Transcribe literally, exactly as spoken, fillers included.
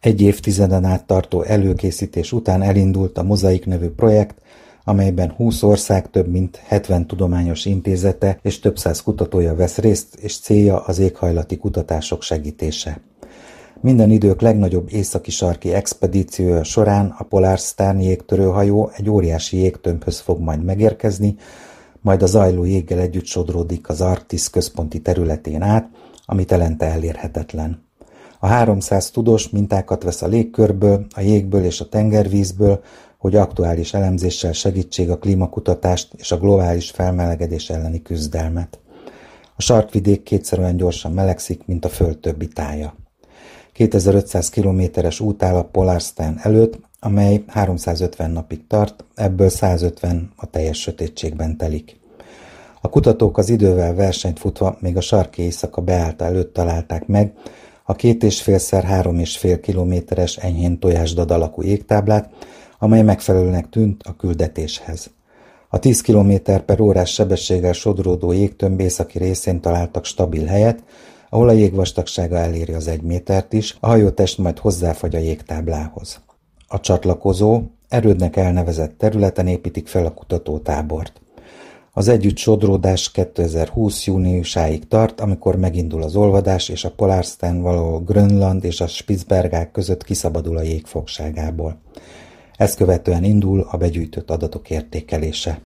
Egy évtizeden át tartó előkészítés után elindult a Mozaik nevű projekt, amelyben húsz ország több mint hetven tudományos intézete és több száz kutatója vesz részt, és célja az éghajlati kutatások segítése. Minden idők legnagyobb északi sarki expedíciója során a Polar Stern jégtörőhajó egy óriási jégtömbhöz fog majd megérkezni, majd a zajló jéggel együtt sodródik az Arktisz központi területén át, ami telente elérhetetlen. A háromszáz tudós mintákat vesz a légkörből, a jégből és a tengervízből, hogy aktuális elemzéssel segítsék a klímakutatást és a globális felmelegedés elleni küzdelmet. A sarkvidék kétszer olyan gyorsan melegszik, mint a Föld többi tája. kétezer-ötszáz kilométeres út áll a Polar Stern előtt, amely háromszázötven napig tart, ebből százötven a teljes sötétségben telik. A kutatók az idővel versenyt futva még a sarki éjszaka beállta előtt találták meg a két és félszer három és fél kilométeres enyhén tojásdad alakú jégtáblát, amely megfelelőnek tűnt a küldetéshez. A tíz kilométer per órás sebességgel sodródó jégtömb északi részén találtak stabil helyet, ahol a jég vastagsága eléri az egy métert is, a hajótest majd hozzáfagy a jégtáblához. A csatlakozó, erődnek elnevezett területen építik fel a kutatótábort. Az együtt sodródás kétezer-húsz júniusáig tart, amikor megindul az olvadás, és a Polar Stern valahol Grönland és a Spitzbergák között kiszabadul a jég fogságából. Ezt követően indul a begyűjtött adatok értékelése.